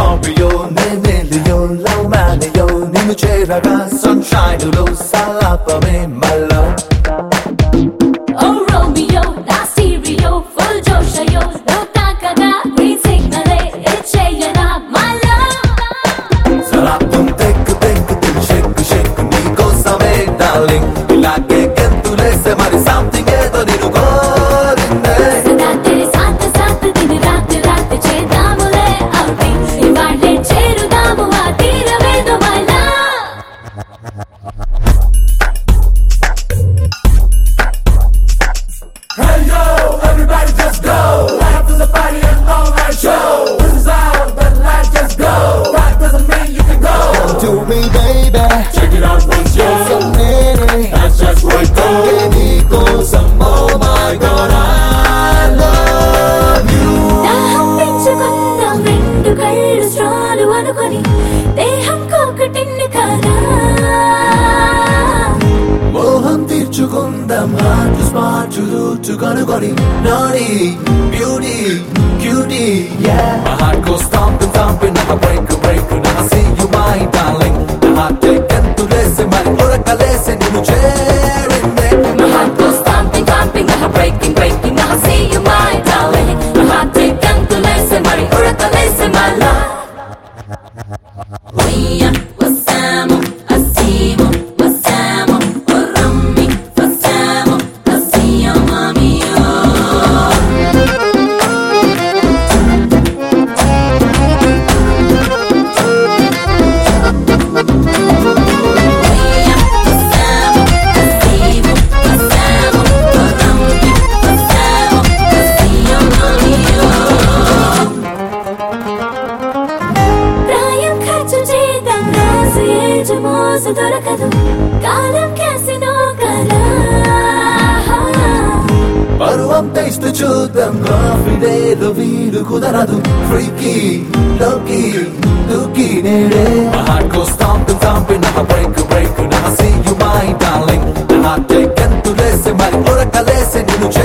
Scorpio, Leo, Low Man, Leo, Nino Cheraga, Sunshine, Lulu, Salapame, my love. Oh Romeo, na stereo, full Joshayo, no takaga, green signal, icheyana, my love. Sarapum take, shake, Nico Same, darling. Ilake gentule se mari something edo ninu gorinde. Sada tere sath din raat chedamule outing, ivaale cherudamu aa teeravedu my love. Hey yo, everybody just go. Life is a party and all night show. This is out, but life just go. That doesn't mean you can go. To me, baby, Check it out once yo. so many. That's just right though. Nico, some oh my God, I love you. దాహం పెంచుకుందాం రెండు కళ్ళు స్ట్రాలు అనుకొని దేహం కోకటిన్ని కాదా మోహం తీర్చుకుందాం heart smart route కనుగొని naughty beauty cutie yeah my heart goes thumping now I break now I see you my darling my heart taken to listen my orakalese ninu cherinde My heart goes thumping, now breaking, now I see you my darling. My heart taken to listen, Mari Urata listen, my love. Oya, wasamo, asimo, wasamo, orami, wasamo, asiya mami yo. Oya, wasamo, asimo, wasamo, orami, wasamo, asiya mami yo. ప్రాయం ఖర్చు చేద్దాం రాసు age మోసు దొరకదు కాలం casino కదా పరువం taste చూద్దాం coffee డేలో వీలు కుదరదు ఫ్రీకీ లోకి దూకి నేడే my heart goes thumping now I break now I see you my darling my heart taken to listen my orakalese ninu